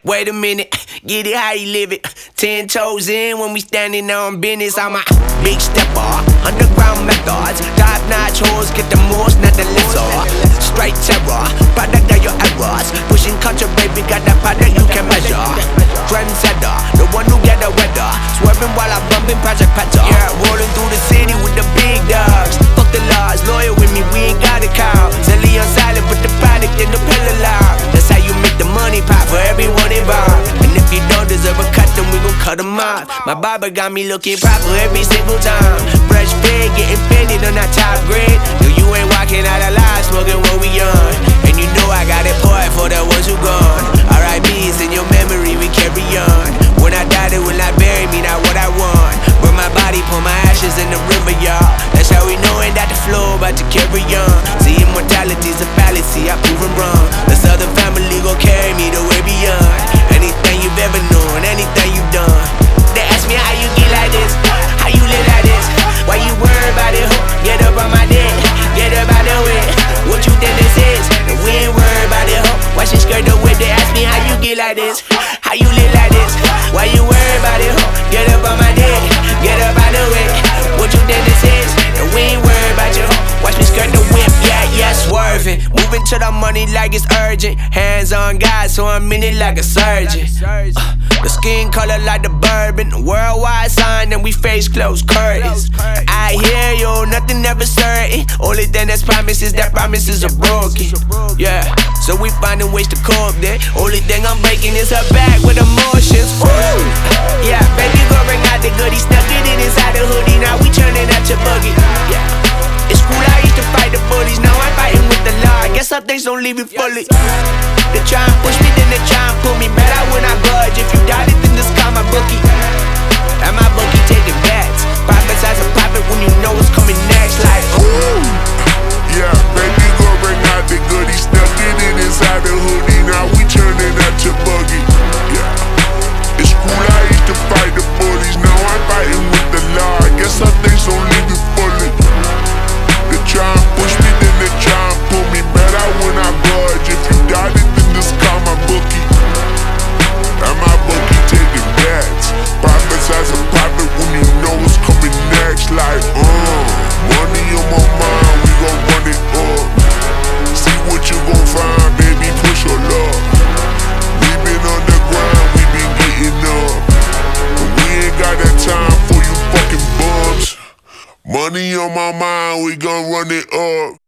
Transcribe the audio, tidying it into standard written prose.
Wait a minute, get it how you live it. 10 toes in when we standing on business. I'm a big stepper, underground methods. Top-notch hoes, get the most, not the lesser. Straight terror, product of your errors. Pushing culture, baby, got that product you can measure. Trendsetter, the one who get the weather. Swerving while I'm bumping Project Petter. Yeah, rolling through the city with the big dogs. Fuck the laws, loyal with me, we ain't got a cow. Zelly on silent, but the product in the pillar loud. That's how you make the money pop for everyone involved. And if you don't deserve a cut, then we gon' cut them off. My barber got me looking proper every single time. Fresh fade, getting fitted on that top grade. No, you ain't walking out alive, smoking what we on. And you know I got it poured for the ones who gone. R.I.P.'s in your memory, we carry on. When I die, they will not bury me, not what I want. Burn my body, pour my ashes in the river, y'all. That's how we knowin' that the flow about to carry on. See, immortality's a fallacy, I prove 'em wrong. The Southern family gon' carry me the way beyond. Anything you've ever known, anything you've done. They ask me how you get like this, how you live like this. Why you worry about it, ho? Get up on my dick, get up out the way. What you think this is? And we ain't worried about it, ho. Why she skirt the whip? They ask me how you get like this, how you live like this. Why you worry about it, ho? Get up on my dick, get up out the way. What you think this is? And we ain't worried about you, ho. Watch me skirt the whip, yeah, swerving. Moving to the money like it's urgent. Hands on God, so I'm in it like a surgeon. The skin color like the bourbon. Worldwide sign and we face closed curtains. I hear you, nothing ever certain. Only thing that's promised is that promises are broken. Yeah, so we finding ways to cope there. Only thing I'm breaking is her back with emotions. Ooh. Yeah, baby go bring out the goodies. Stuck it inside the hoodie, now we turning out your buggy. Yeah, it's cool, I used to fight the bullies. Now I'm fighting with the law, I guess some things don't leave you fully. They try and push me, then they try and pull me. Better when I budge. If you doubt it, then just call my bookie. And my bookie taking bets. Profits as a profit when you know what's coming next. Like, ooh. Yeah, baby, go bring out the goodies. Stuck it inside the hoodie. Now we turning out your buggy. Yeah, it's cool, I used to fight the bullies. Now I'm fighting with the law. I guess some things don't leave you fully. They try and push me, then they try and pull me. Better when I budge. If you doubt it, then just call my bookie. And my bookie taking bets. Profits as a profit when you know what's coming next. Like, money on my mind, we gon' run it up. See what you gon' find, baby, push your luck. We been on the grind, we been getting up. And we ain't got that time for you fucking bums. Money on my mind, we gon' run it up.